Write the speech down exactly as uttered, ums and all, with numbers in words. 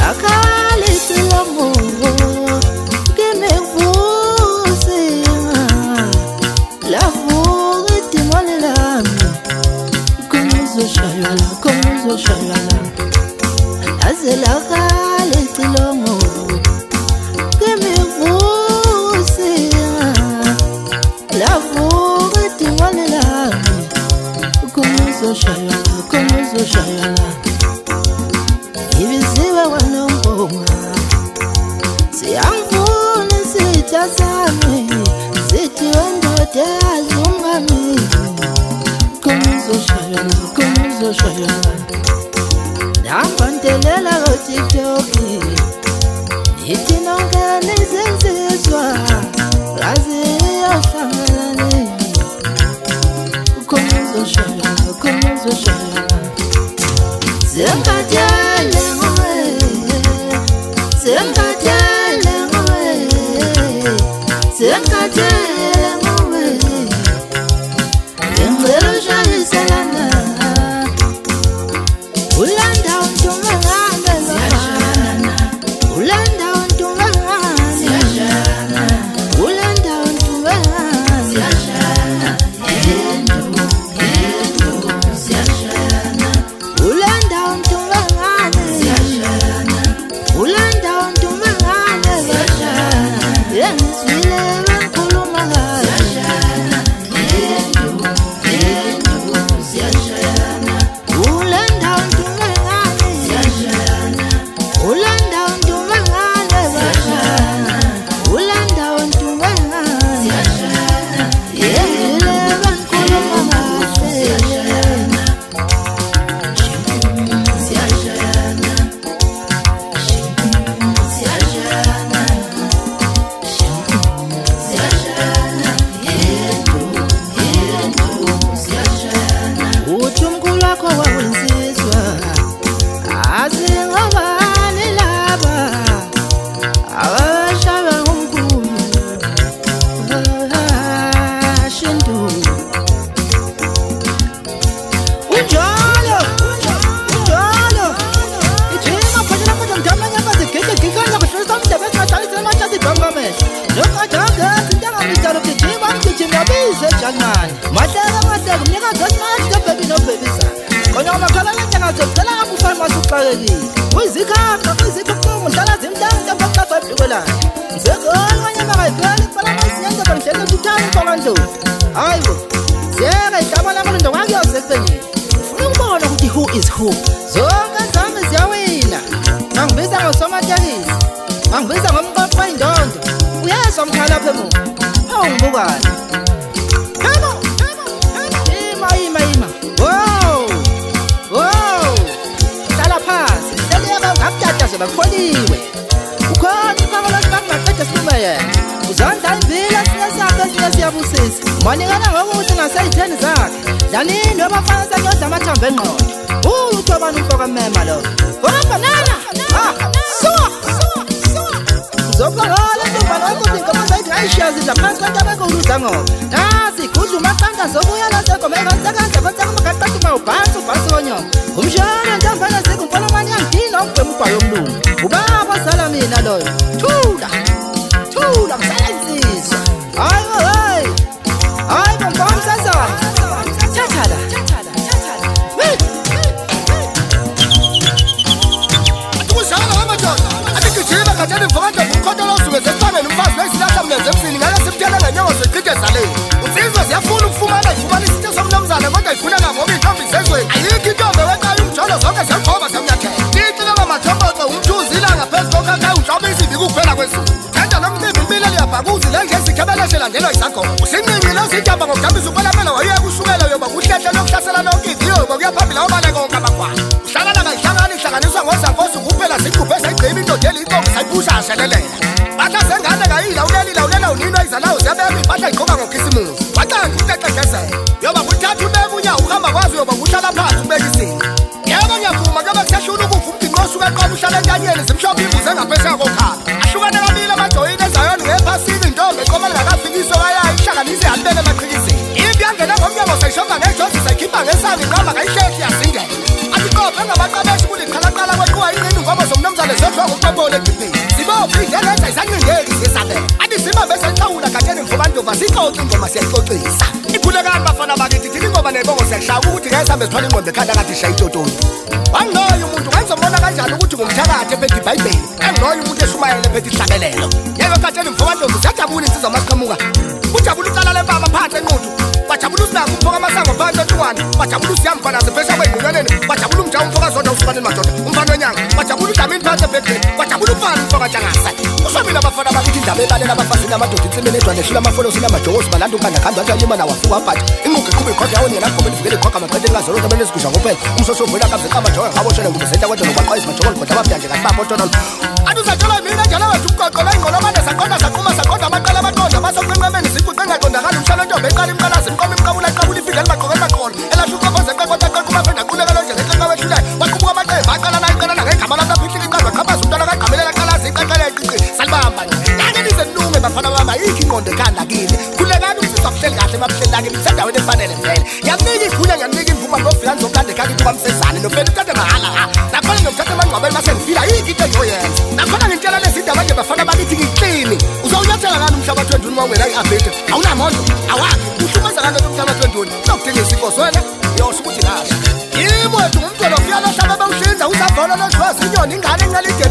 Ngoma zomnumzane zodwa sixoxe ingoma siyayixoxisa. Ikhulekani bafana bakithi thina ingoma nebongo siyashaya ukuthi ngeke sihambe sithwala ingqondo ekhanda kathi shaya itotoni. Wangoyo umuntu wenzobona kanjani ukuthi ngumthakathi ephethe iBhayibheli. Angoyo umuntu eshumayela ephethe ihlabelelo. Yebo katheni mfowethu siyajabula insizwa masiqhamuka. Ujabula uqala lempama phansi enquthu. Bajabula usinako uphoka amasango phansi entungwane. Bajabula usiyami khona siphesha kweyinquleleni. Bajabula umjawu umfoka zodwa usifanele madoda. Umfana wenyanga. Bajabula udlamini phansi ebhedeni. Bajabula ufana umfoka ntshangasa. Usomile abafana bakithi indaba ebalela abafazi namadoda insimini edwa neshila amafolosi namajokosi balanda unkanda khanda wathi na wafuka aphatha. Inquke iqhube ikhokha yawona yena ngomeni vele ikhokha amaqede ngazolo kamele isigusha ngophela. Umsosovela kaze qaba jowa ngaboshela ngubesenta kwethu nokwaqayisa majoko kodwa ababuyanje ngathi babotona. Aduzatshola mina njalo wethu uqoqola ingqolo manje saqonda saquma saqonda abaqala abaqonda basoqenqemeni siquqe ngaqondakala umshana ntombe eqala imqalazi imqoma imqabula qabula ifika limaqoke emaqolo elasho uqoboze eqoqota eqoqa umafena quleka lonje ngeqeqa wethulayo waqubuka amaqembu aqala la iqala la ngegama lami lapho ihlika iqaba qabaza umntwana kaqamelela qalazi iqaqele iqiqi salibamba ngeke nize nilunge bafana bama yikho ingqondo ekhanda kini khulekani umsizwa kuhleli kahle mabuhleli lake nisendaweni efanele vele yanika ikhule ngiyanika imvuma ngofika ngizokade ekhaya kuba msezane nofela uthathe mahala ha nakhona ngiyothatha amangqwabeni mase ngifila yiki into engiyoyenza nakhona ngintshela lezi ndaba nje bafana bakithi ngiqini uzowunyathela ngani umhlaba twenty uma ungena i-abhede awunamondo awakhi uhlumaza ngani umhlaba twenty nokudinga isikosi wena yosho ukuthi lasha yimo ethi ngumntwana ofika lohlaba bawuhlinza usavona loshwazi inyoni ingane enqalide